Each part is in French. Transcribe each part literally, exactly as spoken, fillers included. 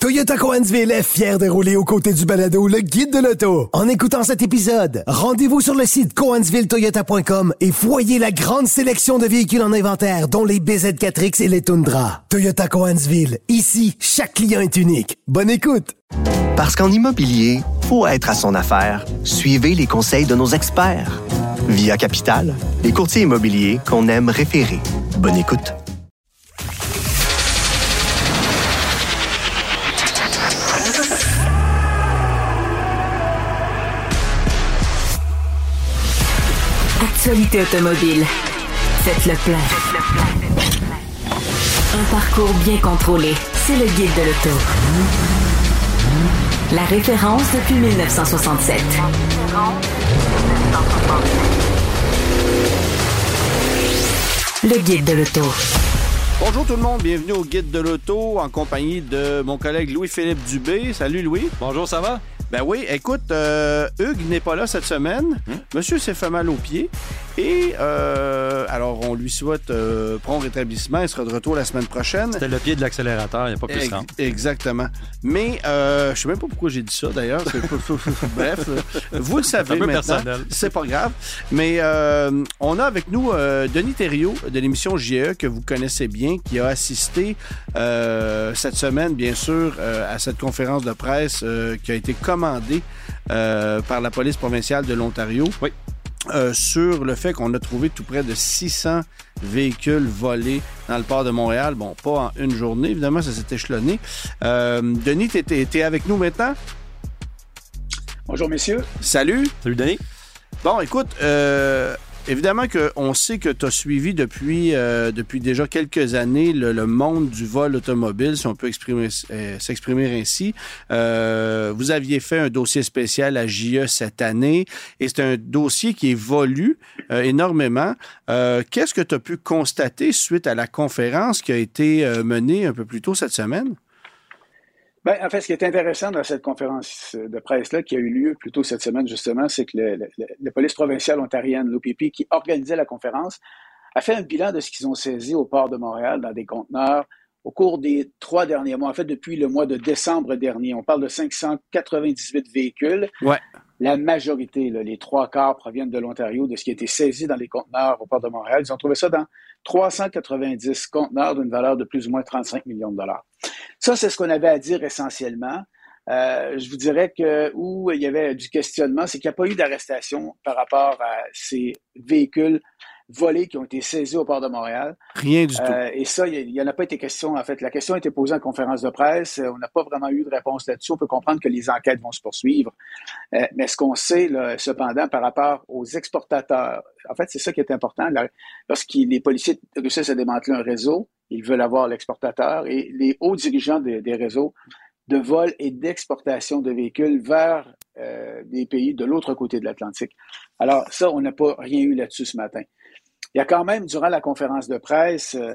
Toyota Cohensville est fier de rouler aux côtés du balado Le Guide de l'auto. En écoutant cet épisode, rendez-vous sur le site cohensville toyota point com et voyez la grande sélection de véhicules en inventaire, dont les B Z quatre X et les Tundra. Toyota Cohensville, ici, chaque client est unique. Bonne écoute! Parce qu'en immobilier, faut être à son affaire. Suivez les conseils de nos experts. Via Capital, les courtiers immobiliers qu'on aime référer. Bonne écoute. Actualité automobile. Faites le plein. Un parcours bien contrôlé. C'est le Guide de l'auto. La référence depuis dix-neuf cent soixante-sept. Le Guide de l'auto. Bonjour tout le monde, bienvenue au Guide de l'auto en compagnie de mon collègue Louis-Philippe Dubé. Salut Louis. Bonjour, ça va? Ben oui, écoute, euh, Hugues n'est pas là cette semaine. Hum? Monsieur s'est fait mal aux pieds. Et euh, alors, on lui souhaite euh, prompt rétablissement. Il sera de retour la semaine prochaine. C'était le pied de l'accélérateur, il n'y a pas plus simple. Exactement. Mais euh, je ne sais même pas pourquoi j'ai dit ça, d'ailleurs. Bref, vous le savez maintenant. Personnel. C'est pas grave. Mais euh, on a avec nous euh, Denis Thériault de l'émission J E, que vous connaissez bien, qui a assisté euh, cette semaine, bien sûr, euh, à cette conférence de presse euh, qui a été commandée euh, par la police provinciale de l'Ontario. Oui. Euh, sur le fait qu'on a trouvé tout près de six cents véhicules volés dans le port de Montréal. Bon, pas en une journée, évidemment, ça s'est échelonné. Euh, Denis, t'es, t'es, t'es avec nous maintenant? Bonjour, messieurs. Salut. Salut, Denis. Bon, écoute, euh, évidemment qu'on sait que tu as suivi depuis, euh, depuis déjà quelques années le, le monde du vol automobile, si on peut exprimer, euh, s'exprimer ainsi. Euh, vous aviez fait un dossier spécial à J E cette année et c'est un dossier qui évolue euh, énormément. Euh, qu'est-ce que tu as pu constater suite à la conférence qui a été euh, menée un peu plus tôt cette semaine? Ben, en fait, ce qui est intéressant dans cette conférence de presse-là, qui a eu lieu plus tôt cette semaine, justement, c'est que le, le, la police provinciale ontarienne, l'O P P, qui organisait la conférence, a fait un bilan de ce qu'ils ont saisi au port de Montréal dans des conteneurs au cours des trois derniers mois. En fait, depuis le mois de décembre dernier, on parle de cinq cent quatre-vingt-dix-huit véhicules. Ouais. La majorité, là, les trois quarts proviennent de l'Ontario, de ce qui a été saisi dans les conteneurs au port de Montréal. Ils ont trouvé ça dans trois cent quatre-vingt-dix conteneurs d'une valeur de plus ou moins trente-cinq millions de dollars. Ça, c'est ce qu'on avait à dire essentiellement. Euh, je vous dirais que où il y avait du questionnement, c'est qu'il n'y a pas eu d'arrestation par rapport à ces véhicules volés qui ont été saisis au port de Montréal. Rien du tout. Euh, et ça, il n'y en a pas été question. En fait, la question a été posée en conférence de presse. On n'a pas vraiment eu de réponse là-dessus. On peut comprendre que les enquêtes vont se poursuivre. Euh, mais ce qu'on sait, là, cependant, par rapport aux exportateurs, en fait, c'est ça qui est important. Là, lorsque les policiers réussissent à démanteler un réseau, ils veulent avoir l'exportateur et les hauts dirigeants des, des réseaux de vol et d'exportation de véhicules vers euh, des pays de l'autre côté de l'Atlantique. Alors, ça, on n'a pas rien eu là-dessus ce matin. Il y a quand même, durant la conférence de presse, euh,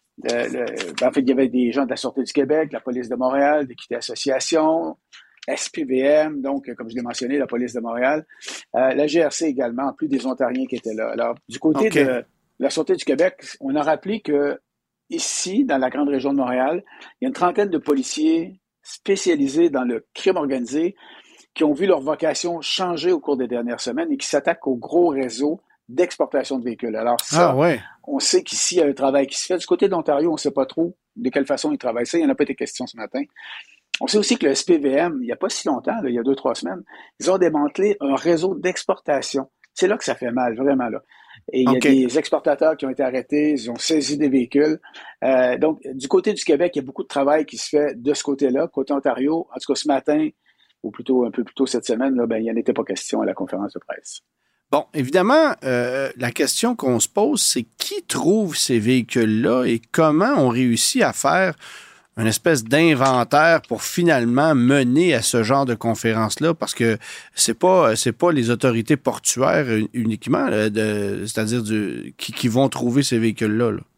le, ben, en fait, il y avait des gens de la Sûreté du Québec, la Police de Montréal, d'Équité Association, S P V M, donc, comme je l'ai mentionné, la Police de Montréal, euh, la G R C également, en plus des Ontariens qui étaient là. Alors, du côté okay. de la Sûreté du Québec, on a rappelé que ici, dans la grande région de Montréal, il y a une trentaine de policiers spécialisés dans le crime organisé qui ont vu leur vocation changer au cours des dernières semaines et qui s'attaquent au gros réseau d'exportation de véhicules. Alors ça, ah ouais. On sait qu'ici, il y a un travail qui se fait. Du côté de l'Ontario, on ne sait pas trop de quelle façon ils travaillent ça. Il n'y en a pas été question ce matin. On sait aussi que le S P V M, il n'y a pas si longtemps, là, il y a deux, trois semaines, ils ont démantelé un réseau d'exportation. C'est là que ça fait mal, vraiment. Là. Et il okay. y a des exportateurs qui ont été arrêtés, ils ont saisi des véhicules. Euh, donc, du côté du Québec, il y a beaucoup de travail qui se fait de ce côté-là. Côté Ontario, en tout cas ce matin, ou plutôt un peu plus tôt cette semaine, là, ben, il n'y en était pas question à la conférence de presse. Bon, évidemment, euh, la question qu'on se pose, c'est qui trouve ces véhicules-là et comment on réussit à faire une espèce d'inventaire pour finalement mener à ce genre de conférence-là, parce que c'est pas c'est pas les autorités portuaires uniquement, là, de, c'est-à-dire du, qui, qui vont trouver ces véhicules-là. Là.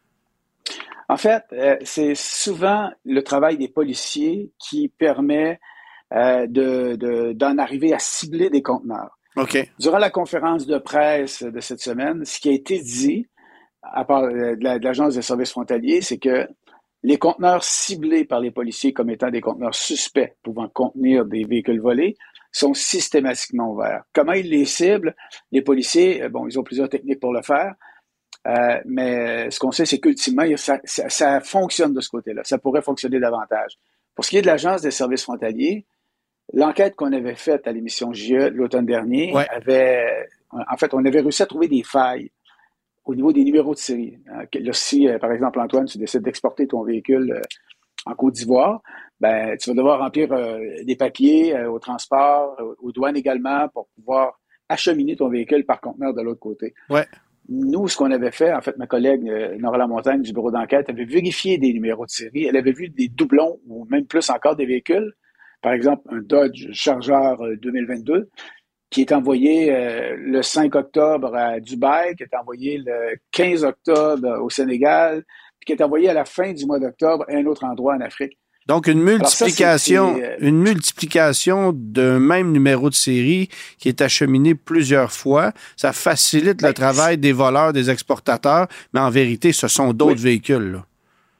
En fait, euh, c'est souvent le travail des policiers qui permet euh, de, de, d'en arriver à cibler des conteneurs. Okay. Durant la conférence de presse de cette semaine, ce qui a été dit à part de, la, de l'Agence des services frontaliers, c'est que Les conteneurs ciblés par les policiers comme étant des conteneurs suspects pouvant contenir des véhicules volés sont systématiquement ouverts. Comment ils les ciblent? Les policiers, bon, ils ont plusieurs techniques pour le faire, euh, mais ce qu'on sait, c'est qu'ultimement, ça, ça, ça fonctionne de ce côté-là. Ça pourrait fonctionner davantage. Pour ce qui est de l'Agence des services frontaliers, l'enquête qu'on avait faite à l'émission J E l'automne dernier ouais. avait... En fait, on avait réussi à trouver des failles au niveau des numéros de série. Là, si, par exemple, Antoine, tu décides d'exporter ton véhicule en Côte d'Ivoire, ben, tu vas devoir remplir euh, des papiers euh, au transport, euh, aux douanes également, pour pouvoir acheminer ton véhicule par conteneur de l'autre côté. Ouais. Nous, ce qu'on avait fait, en fait, ma collègue euh, Nora Lamontagne du bureau d'enquête avait vérifié des numéros de série. Elle avait vu des doublons ou même plus encore des véhicules. Par exemple, un Dodge Charger deux mille vingt-deux qui est envoyé euh, le cinq octobre à Dubaï, qui est envoyé le quinze octobre au Sénégal, puis qui est envoyé à la fin du mois d'octobre à un autre endroit en Afrique. Donc, une multiplication, ça, c'est, c'est, euh, une multiplication d'un même numéro de série qui est acheminé plusieurs fois. Ça facilite ben, le travail des voleurs, des exportateurs, mais en vérité, ce sont d'autres oui. véhicules, là.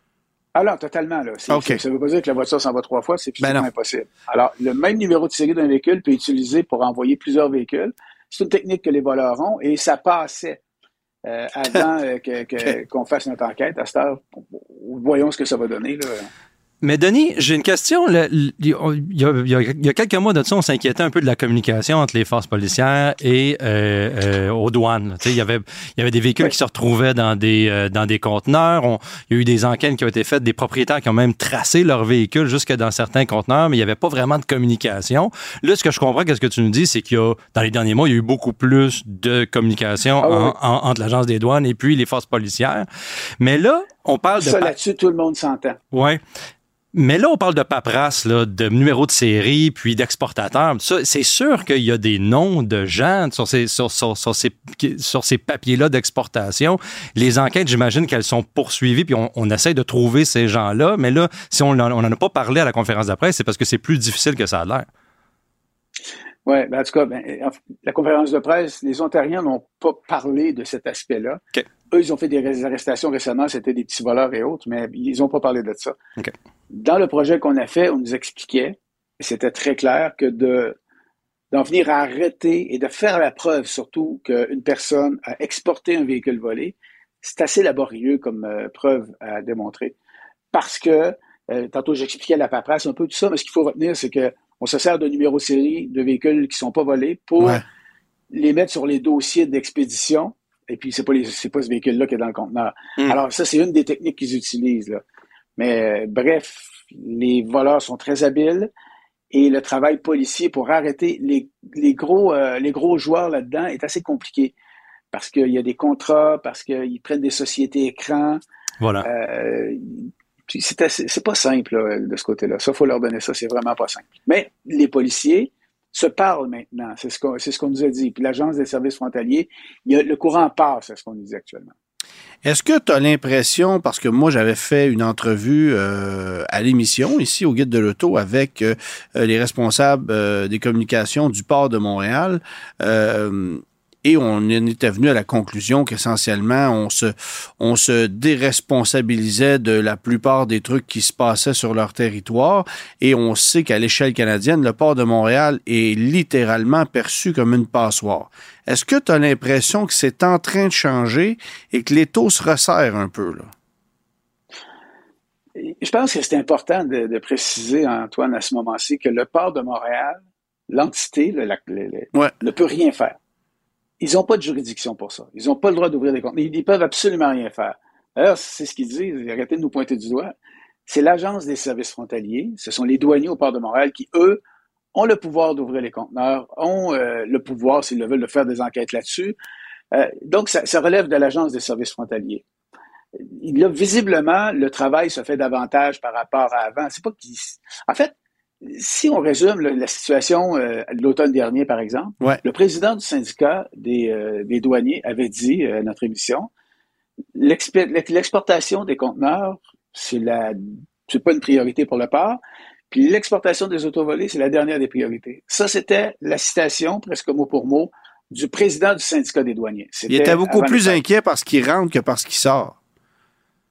Alors, totalement, là. C'est, okay. c'est, ça ne veut pas dire que la voiture s'en va trois fois, c'est absolument ben impossible. Alors, le même numéro de série d'un véhicule peut être utilisé pour envoyer plusieurs véhicules. C'est une technique que les voleurs ont et ça passait euh, avant euh, que, que, okay. qu'on fasse notre enquête. À cette heure, voyons ce que ça va donner, là. Mais Denis, j'ai une question. Là. Il, y a, il, y a, il y a quelques mois de ça, on s'inquiétait un peu de la communication entre les forces policières et euh, euh, aux douanes. Tu sais, il y avait, il y avait des véhicules oui. qui se retrouvaient dans des euh, dans des conteneurs. On, il y a eu des enquêtes qui ont été faites, des propriétaires qui ont même tracé leurs véhicules jusque dans certains conteneurs, mais il n'y avait pas vraiment de communication. Là, ce que je comprends, qu'est-ce que tu nous dis, c'est qu'il y a, dans les derniers mois, il y a eu beaucoup plus de communication ah, oui. en, en, entre l'Agence des douanes et puis les forces policières. Mais là, on parle ça, de... Ça, là-dessus, tout le monde s'entend. Oui. Mais là, on parle de paperasse, là, de numéros de série, puis d'exportateurs. Ça, c'est sûr qu'il y a des noms de gens sur ces, sur, sur, sur ces, sur ces papiers-là d'exportation. Les enquêtes, j'imagine qu'elles sont poursuivies, puis on, on essaie de trouver ces gens-là. Mais là, si on n'en a pas parlé à la conférence de presse, c'est parce que c'est plus difficile que ça a l'air. Oui, ben en tout cas, ben, la conférence de presse, les Ontariens n'ont pas parlé de cet aspect-là. Okay. Eux, ils ont fait des arrestations récemment, c'était des petits voleurs et autres, mais ils n'ont pas parlé de ça. Okay. Dans le projet qu'on a fait, on nous expliquait, et c'était très clair, que de d'en venir à arrêter et de faire la preuve, surtout, qu'une personne a exporté un véhicule volé, c'est assez laborieux comme euh, preuve à démontrer. Parce que, euh, tantôt j'expliquais la paperasse, un peu tout ça, mais ce qu'il faut retenir, c'est que on se sert de numéros de série de véhicules qui ne sont pas volés pour ouais. les mettre sur les dossiers d'expédition. Et puis, c'est pas les, c'est pas ce véhicule-là qui est dans le conteneur. Mm. Alors, ça, c'est une des techniques qu'ils utilisent, là. Mais, euh, bref, les voleurs sont très habiles et le travail policier pour arrêter les, les gros, euh, les gros joueurs là-dedans est assez compliqué. Parce qu'il y a des contrats, parce qu'ils prennent des sociétés écrans. Voilà. Euh, c'est, assez, c'est pas simple, là, de ce côté-là. Ça, il faut leur donner ça. C'est vraiment pas simple. Mais les policiers se parlent maintenant. C'est ce qu'on, c'est ce qu'on nous a dit. Puis l'Agence des services frontaliers, il y a, le courant passe, c'est ce qu'on nous dit actuellement. Est-ce que tu as l'impression, parce que moi, j'avais fait une entrevue euh, à l'émission, ici, au Guide de l'Auto, avec euh, les responsables euh, des communications du port de Montréal, euh, et on était venu à la conclusion qu'essentiellement, on se, on se déresponsabilisait de la plupart des trucs qui se passaient sur leur territoire. Et on sait qu'à l'échelle canadienne, le port de Montréal est littéralement perçu comme une passoire. Est-ce que tu as l'impression que c'est en train de changer et que l'étau se resserre un peu, là? Je pense que c'est important de, de préciser, Antoine, à ce moment-ci, que le port de Montréal, l'entité, le, le, le, ouais. ne peut rien faire. Ils n'ont pas de juridiction pour ça. Ils n'ont pas le droit d'ouvrir des comptes. Ils ne peuvent absolument rien faire. D'ailleurs, c'est ce qu'ils disent. Arrêtez de nous pointer du doigt. C'est l'Agence des services frontaliers. Ce sont les douaniers au port de Montréal qui, eux, ont le pouvoir d'ouvrir les conteneurs, ont euh, le pouvoir, s'ils le veulent, de faire des enquêtes là-dessus. Euh, donc, ça, ça relève de l'Agence des services frontaliers. Là, visiblement, le travail se fait davantage par rapport à avant. C'est pas qu'ils... En fait, si on résume le, la situation euh, de l'automne dernier, par exemple, ouais. le président du syndicat des, euh, des douaniers avait dit euh, à notre émission, l'exportation des conteneurs, c'est, la, c'est pas une priorité pour le port, puis l'exportation des autos volées, c'est la dernière des priorités. Ça, c'était la citation, presque mot pour mot, du président du syndicat des douaniers. C'était Il était beaucoup plus inquiet parce qu'il rentre que parce qu'il sort.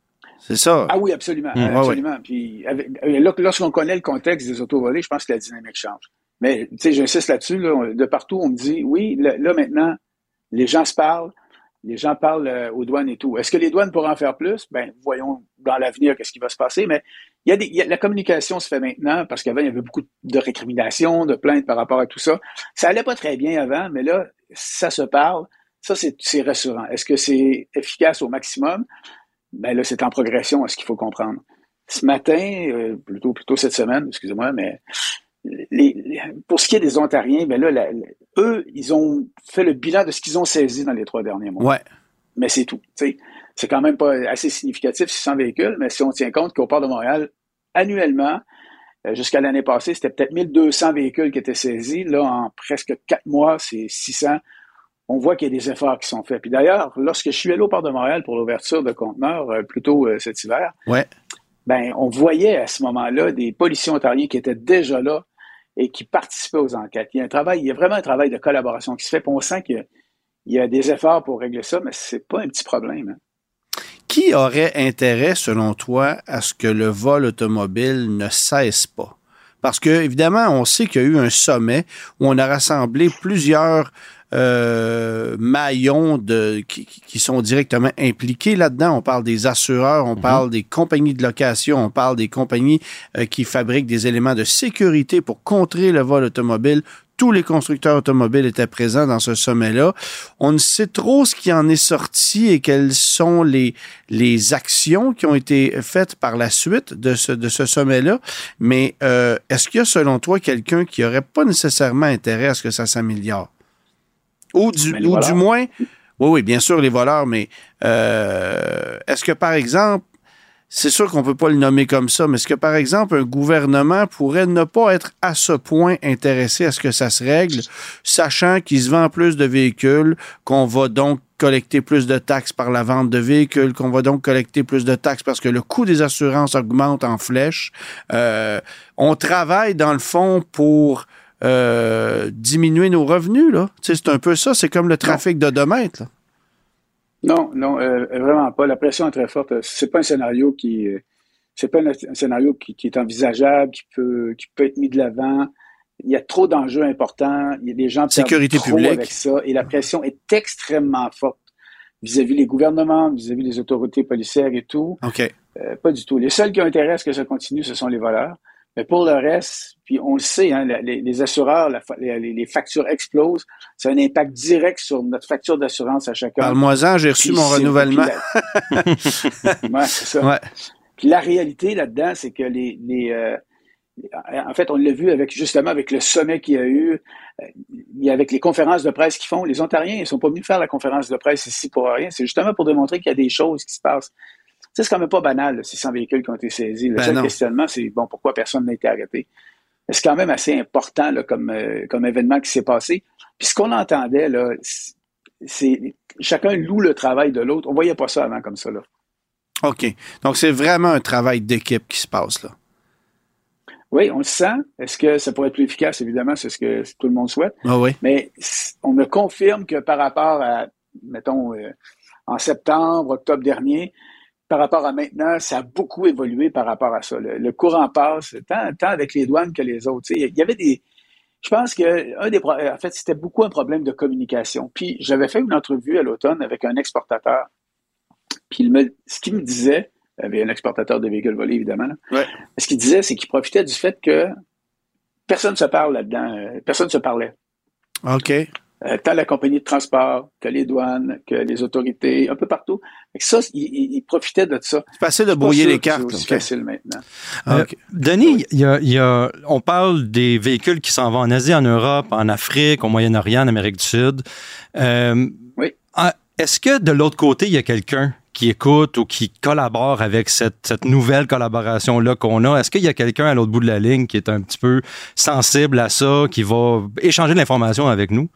C'est ça. Ah oui, absolument. Mmh, absolument. Ouais. Puis, avec, lorsqu'on connaît le contexte des autos volées, je pense que la dynamique change. Mais, tu sais, j'insiste là-dessus, là, de partout, on me dit, oui, là, là, maintenant, les gens se parlent, les gens parlent euh, aux douanes et tout. Est-ce que les douanes pourront en faire plus? Ben, voyons dans l'avenir qu'est-ce qui va se passer. Mais il y a des, il y a, la communication se fait maintenant, parce qu'avant, il y avait beaucoup de récriminations, de plaintes par rapport à tout ça. Ça allait pas très bien avant, mais là, ça se parle. Ça, c'est, c'est rassurant. Est-ce que c'est efficace au maximum? Ben là, c'est en progression, à ce qu'il faut comprendre. Ce matin, euh, plutôt plutôt cette semaine, excusez-moi, mais les, les, pour ce qui est des Ontariens, ben là, la, la, eux, ils ont fait le bilan de ce qu'ils ont saisi dans les trois derniers mois. Ouais. Mais c'est tout. T'sais. C'est quand même pas assez significatif, six cents véhicules, mais si on tient compte qu'au port de Montréal, annuellement, euh, jusqu'à l'année passée, c'était peut-être mille deux cents véhicules qui étaient saisis. Là, en presque quatre mois, c'est six cents. On voit qu'il y a des efforts qui sont faits. Puis d'ailleurs, lorsque je suis allé au port de Montréal pour l'ouverture de conteneurs, euh, plus tôt euh, cet hiver, ouais. ben, on voyait à ce moment-là des policiers ontariens qui étaient déjà là et qui participaient aux enquêtes. Il y a un travail, il y a vraiment un travail de collaboration qui se fait. Puis on sent qu'il y a, il y a des efforts pour régler ça, mais c'est pas un petit problème. Hein. Qui aurait intérêt, selon toi, à ce que le vol automobile ne cesse pas? Parce que, évidemment, on sait qu'il y a eu un sommet où on a rassemblé plusieurs euh, maillons de, qui, qui sont directement impliqués là-dedans. On parle des assureurs, on mm-hmm. parle des compagnies de location, on parle des compagnies euh, qui fabriquent des éléments de sécurité pour contrer le vol automobile. Tous les constructeurs automobiles étaient présents dans ce sommet-là. On ne sait trop ce qui en est sorti et quelles sont les, les actions qui ont été faites par la suite de ce, de ce sommet-là. Mais euh, est-ce qu'il y a, selon toi, quelqu'un qui n'aurait pas nécessairement intérêt à ce que ça s'améliore? Ou du, ou du moins... Oui, oui, bien sûr, les voleurs, mais euh, est-ce que, par exemple, c'est sûr qu'on ne peut pas le nommer comme ça, mais est-ce que, par exemple, un gouvernement pourrait ne pas être à ce point intéressé à ce que ça se règle, sachant qu'il se vend plus de véhicules, qu'on va donc collecter plus de taxes par la vente de véhicules, qu'on va donc collecter plus de taxes parce que le coût des assurances augmente en flèche. Euh, on travaille, dans le fond, pour euh, diminuer nos revenus, là. Tu sais, c'est un peu ça, c'est comme le trafic d'odomètre, là. Non, non, euh, vraiment pas. La pression est très forte. C'est pas un scénario qui, euh, c'est pas un, un scénario qui, qui est envisageable, qui peut, qui peut être mis de l'avant. Il y a trop d'enjeux importants. Il y a des gens qui perdent trop publique. Avec ça, et la pression est extrêmement forte vis-à-vis les gouvernements, vis-à-vis les autorités policières et tout. Ok. Euh, pas du tout. Les seuls qui ont intérêt à ce que ça continue, ce sont les voleurs. Mais pour le reste, puis on le sait, hein, les, les assureurs, la, les, les factures explosent. Ça a un impact direct sur notre facture d'assurance à chacun. Parle-moi-en, j'ai reçu puis mon renouvellement. La... ouais, c'est ça. Ouais. Puis la réalité là-dedans, c'est que les, les euh, en fait, on l'a vu avec justement avec le sommet qu'il y a eu, euh, avec les conférences de presse qu'ils font. Les Ontariens, ils sont pas venus faire la conférence de presse ici pour rien. C'est justement pour démontrer qu'il y a des choses qui se passent. Ça, c'est quand même pas banal, là, ces cent véhicules qui ont été saisis. Le ben seul non. questionnement, c'est bon, pourquoi personne n'a été arrêté? Mais c'est quand même assez important là, comme, euh, comme événement qui s'est passé. Puis ce qu'on entendait, là, c'est chacun loue le travail de l'autre. On voyait pas ça avant comme ça, là. OK. Donc, c'est vraiment un travail d'équipe qui se passe, là. Oui, on le sent. Est-ce que ça pourrait être plus efficace? Évidemment, c'est ce que tout le monde souhaite. Ah oui. Mais on me confirme que par rapport à, mettons, euh, en septembre, octobre dernier, par rapport à maintenant, ça a beaucoup évolué par rapport à ça. Le, le courant passe, tant, tant avec les douanes que les autres. Il y avait des... Je pense que un des en fait, c'était beaucoup un problème de communication. Puis j'avais fait une entrevue à l'automne avec un exportateur. Puis il me, ce qu'il me disait, il y avait un exportateur de véhicules volés, évidemment. Là. Ouais. Ce qu'il disait, c'est qu'il profitait du fait que personne ne se parle là-dedans. Personne ne se parlait. OK. Euh, tant la compagnie de transport, que les douanes, que les autorités, un peu partout. Et ça, il, il, il profitait de ça. C'est facile de brouiller les cartes. C'est aussi okay. facile maintenant. Euh, okay. Denis, il y a, il y a, on parle des véhicules qui s'en vont en Asie, en Europe, en Afrique, au Moyen-Orient, en Amérique du Sud. Euh, oui. Est-ce que de l'autre côté, il y a quelqu'un qui écoute ou qui collabore avec cette, cette nouvelle collaboration-là qu'on a? Est-ce qu'il y a quelqu'un à l'autre bout de la ligne qui est un petit peu sensible à ça, qui va échanger de l'information avec nous?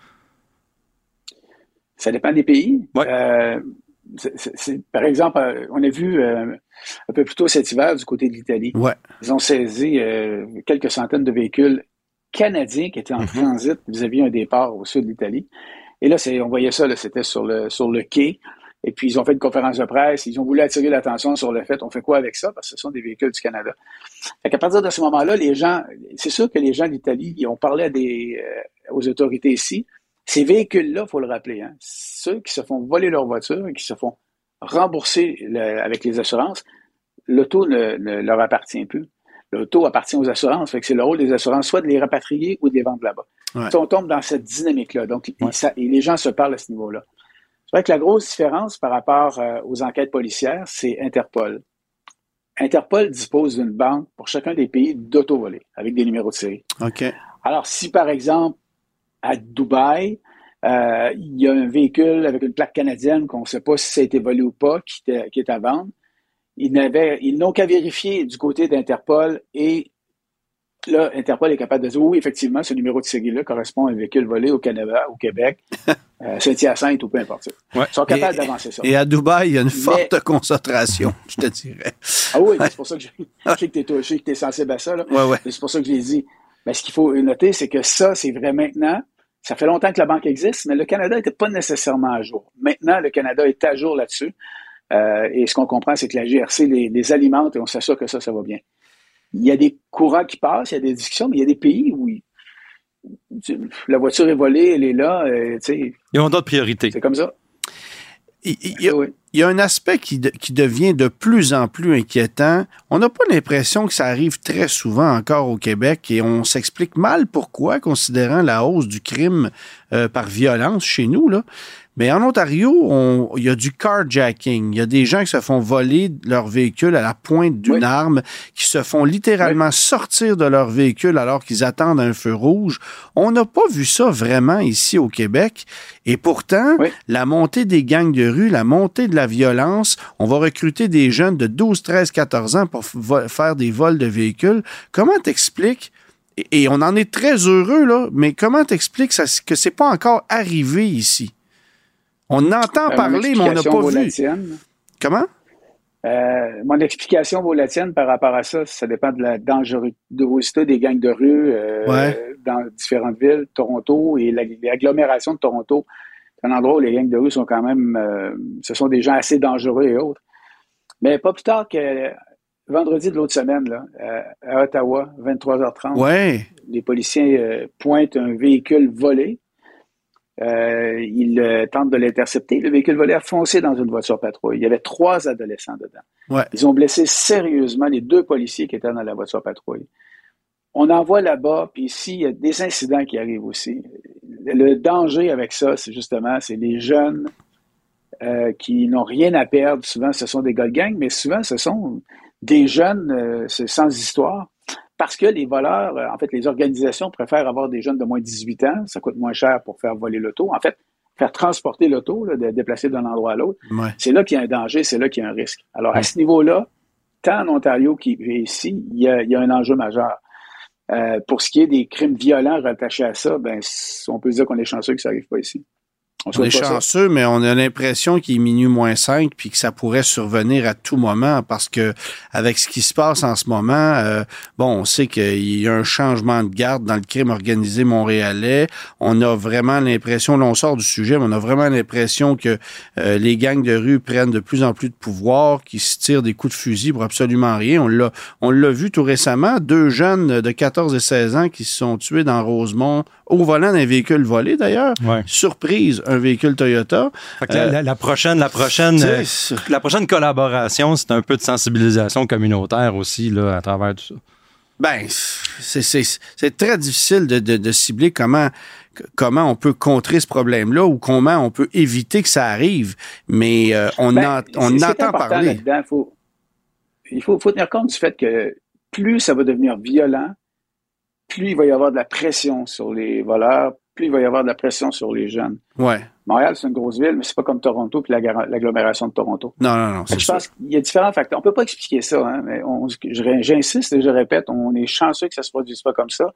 Ça dépend des pays. Ouais. Euh, c'est, c'est, c'est, par exemple, euh, on a vu euh, un peu plus tôt cet hiver du côté de l'Italie. Ouais. Ils ont saisi euh, quelques centaines de véhicules canadiens qui étaient en mm-hmm. transit vis-à-vis un départ au sud de l'Italie. Et là, c'est, on voyait ça, là, c'était sur le sur le quai. Et puis, ils ont fait une conférence de presse. Ils ont voulu attirer l'attention sur le fait, on fait quoi avec ça? Parce que ce sont des véhicules du Canada. Fait qu'à partir de ce moment-là, les gens, c'est sûr que les gens d'Italie, ils ont parlé à des, euh, aux autorités ici. Ces véhicules-là, il faut le rappeler, hein, ceux qui se font voler leur voiture et qui se font rembourser le, avec les assurances, l'auto ne, ne leur appartient plus. L'auto appartient aux assurances. Fait que c'est le rôle des assurances, soit de les rapatrier ou de les vendre là-bas. Ouais. On tombe dans cette dynamique-là. Donc, ouais. ça, et les gens se parlent à ce niveau-là. C'est vrai que la grosse différence par rapport euh, aux enquêtes policières, c'est Interpol. Interpol dispose d'une banque pour chacun des pays d'auto volés avec des numéros de série. OK. Alors, si par exemple, à Dubaï, euh, il y a un véhicule avec une plaque canadienne qu'on ne sait pas si ça a été volé ou pas, qui, était, qui est à vendre, ils, n'avaient, ils n'ont qu'à vérifier du côté d'Interpol et là, Interpol est capable de dire oui, effectivement, ce numéro de série-là correspond à un véhicule volé au Canada, au Québec, euh, Saint-Hyacinthe ou peu importe. Ouais. Ils sont capables et, d'avancer ça. Et à Dubaï, il y a une forte Mais... concentration, je te dirais. Ah oui, c'est pour ça que je, je sais que tu es sensible à ça. Là. Ouais, ouais. C'est pour ça que je l'ai dit. Mais ce qu'il faut noter, c'est que ça, c'est vrai maintenant. Ça fait longtemps que la banque existe, mais le Canada n'était pas nécessairement à jour. Maintenant, le Canada est à jour là-dessus. Euh, et ce qu'on comprend, c'est que la G R C les, les alimente et on s'assure que ça, ça va bien. Il y a des courants qui passent, il y a des discussions, mais il y a des pays où il, la voiture est volée, elle est là. Euh, Ils ont d'autres priorités. C'est comme ça. Il, il, y a, il y a un aspect qui, de, qui devient de plus en plus inquiétant. On n'a pas l'impression que ça arrive très souvent encore au Québec et on s'explique mal pourquoi, considérant la hausse du crime euh, par violence chez nous, là. Mais en Ontario, on, il y a du carjacking. Il y a des gens qui se font voler leur véhicule à la pointe d'une oui. arme, qui se font littéralement oui. sortir de leur véhicule alors qu'ils attendent un feu rouge. On n'a pas vu ça vraiment ici au Québec. Et pourtant, oui. la montée des gangs de rue, la montée de la violence, on va recruter des jeunes de douze, treize, quatorze ans pour vo- faire des vols de véhicules. Comment t'expliques? Et, et on en est très heureux, là, mais comment t'expliques ça, que c'est pas encore arrivé ici? On entend euh, parler, mais on n'a pas vu. Comment? Euh, mon explication vaut la tienne par rapport à ça. Ça dépend de la dangerosité des gangs de rue euh, ouais. dans différentes villes. Toronto et la, l'agglomération de Toronto, c'est un endroit où les gangs de rue sont quand même... Euh, ce sont des gens assez dangereux et autres. Mais pas plus tard que vendredi de l'autre semaine, là, à Ottawa, vingt-trois heures trente, ouais. les policiers euh, pointent un véhicule volé. Euh, ils euh, tentent de l'intercepter. Le véhicule volé a foncé dans une voiture patrouille. Il y avait trois adolescents dedans. Ouais. Ils ont blessé sérieusement les deux policiers qui étaient dans la voiture patrouille. On en voit là-bas, puis ici, il y a des incidents qui arrivent aussi. Le danger avec ça, c'est justement, c'est les jeunes euh, qui n'ont rien à perdre. Souvent, ce sont des gars de gang, mais souvent, ce sont des jeunes euh, sans histoire. Parce que les voleurs, en fait, les organisations préfèrent avoir des jeunes de moins de dix-huit ans. Ça coûte moins cher pour faire voler l'auto. En fait, faire transporter l'auto, là, de déplacer d'un endroit à l'autre, ouais. c'est là qu'il y a un danger, c'est là qu'il y a un risque. Alors, à ce niveau-là, tant en Ontario qu'ici, il y a, il y a un enjeu majeur. Euh, pour ce qui est des crimes violents rattachés à ça, ben, on peut dire qu'on est chanceux que ça n'arrive pas ici. On, on est chanceux, ça. Mais on a l'impression qu'il est minuit moins cinq puis que ça pourrait survenir à tout moment parce que avec ce qui se passe en ce moment, euh, bon, on sait qu'il y a un changement de garde dans le crime organisé montréalais. On a vraiment l'impression, là on sort du sujet, mais on a vraiment l'impression que euh, les gangs de rue prennent de plus en plus de pouvoir, qu'ils se tirent des coups de fusil pour absolument rien. On l'a, on l'a vu tout récemment, deux jeunes de quatorze et seize ans qui se sont tués dans Rosemont au volant d'un véhicule volé d'ailleurs. Ouais. Surprise, un véhicule Toyota. Fait que euh, la, la prochaine, la prochaine, euh, la prochaine collaboration, c'est un peu de sensibilisation communautaire aussi là, à travers tout ça. Ben, c'est, c'est, c'est très difficile de, de, de cibler comment, comment on peut contrer ce problème-là ou comment on peut éviter que ça arrive. Mais euh, on, ben, en, on c'est, entend c'est parler. Faut, il faut, faut tenir compte du fait que plus ça va devenir violent, plus il va y avoir de la pression sur les voleurs, plus il va y avoir de la pression sur les jeunes. Ouais. Montréal, c'est une grosse ville, mais c'est pas comme Toronto puis l'agglomération de Toronto. Non, non, non. C'est je pense qu'il y a différents facteurs. On peut pas expliquer ça, hein, mais on, j'insiste et je répète, on est chanceux que ça se produise pas comme ça.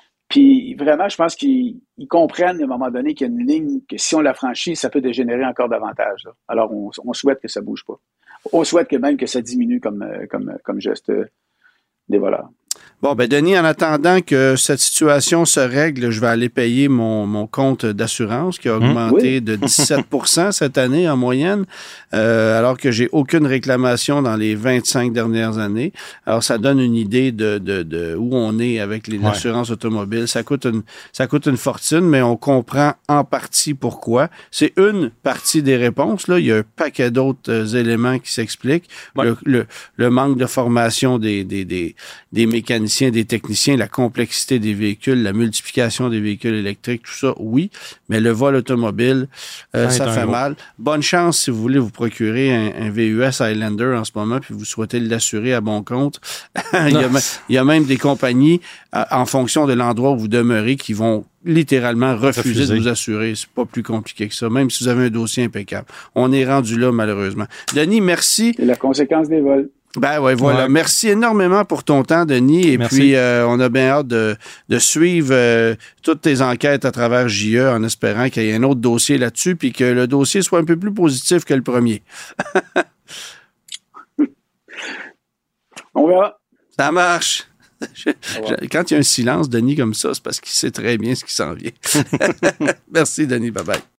Puis vraiment, je pense qu'ils ils comprennent à un moment donné qu'il y a une ligne que si on la franchit, ça peut dégénérer encore davantage. Là. Alors, on, on souhaite que ça bouge pas. On souhaite que même que ça diminue comme, comme, comme geste des voleurs. Bon, ben Denis, en attendant que cette situation se règle, je vais aller payer mon, mon compte d'assurance qui a augmenté mmh. oui. de dix-sept pour cent cette année en moyenne, euh, alors que j'ai aucune réclamation dans les vingt-cinq dernières années. Alors, ça donne une idée de, de, de où on est avec les ouais. assurances automobiles. Ça coûte une, ça coûte une fortune, mais on comprend en partie pourquoi. C'est une partie des réponses. Là. Il y a un paquet d'autres euh, éléments qui s'expliquent. Ouais. Le, le, le manque de formation des, des, des, des mécaniciens, des techniciens, la complexité des véhicules, la multiplication des véhicules électriques, tout ça, oui. Mais le vol automobile, euh, ça, ça fait mal. Bonne chance si vous voulez vous procurer un, un V U S Highlander en ce moment puis vous souhaitez l'assurer à bon compte. il, y a, il y a même des compagnies, en fonction de l'endroit où vous demeurez, qui vont littéralement refuser, refuser de vous assurer. C'est pas plus compliqué que ça, même si vous avez un dossier impeccable. On est rendu là, malheureusement. Denis, merci. C'est la conséquence des vols. Ben ouais, voilà. Ouais. Merci énormément pour ton temps, Denis. Et Merci. puis, euh, on a bien hâte de, de suivre euh, toutes tes enquêtes à travers J E en espérant qu'il y ait un autre dossier là-dessus puis que le dossier soit un peu plus positif que le premier. On verra. Ça marche. Je, je, quand il y a un silence, Denis, comme ça, c'est parce qu'il sait très bien ce qui s'en vient. Merci, Denis. Bye-bye.